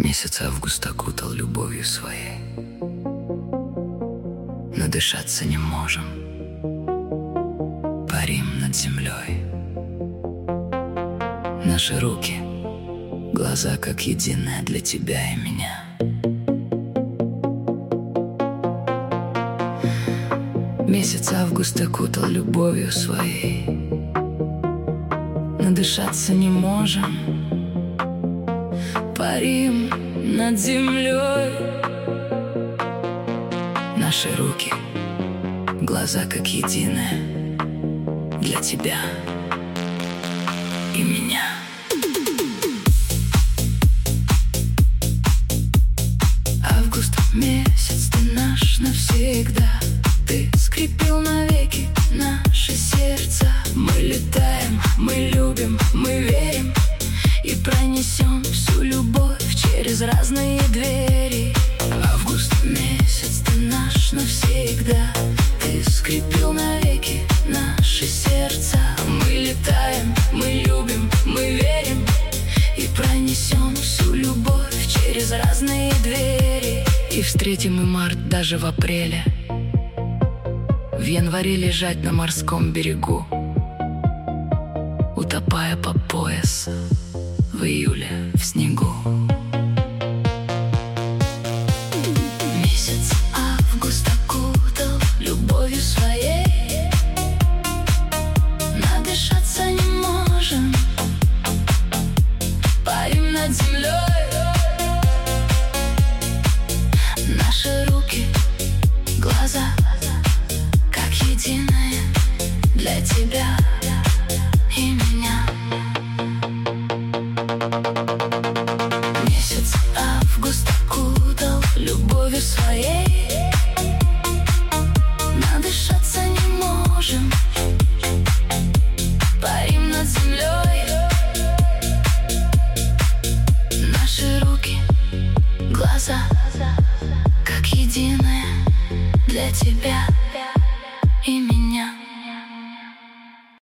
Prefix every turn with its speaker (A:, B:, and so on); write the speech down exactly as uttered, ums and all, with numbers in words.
A: Месяц август окутал любовью своей. Надышаться не можем, парим над землей. Наши руки, глаза как единое для тебя и меня. Месяц август окутал любовью своей. Надышаться не можем, парим над землей. Наши руки, глаза как единое для тебя и меня. Август месяц, ты наш навсегда. Ты скрепил навеки наши сердца. Мы летаем, мы любим, мы верим и пронесем всю любовь через разные двери. Август месяц, ты наш навсегда. Ты скрепил навеки наши сердца. Мы летаем, мы любим, мы верим и пронесем всю любовь через разные двери. И встретим мы март даже в апреле. В январе лежать на морском берегу, утопая по пояс в июле в снегу. Месяц август окутал любовью своей. Надышаться не можем, парим над землей. Наши руки, глаза как единое для тебя и меня. Месяц август окутал любовью своей. Надышаться не можем, парим над землей. Наши руки, глаза как единое для тебя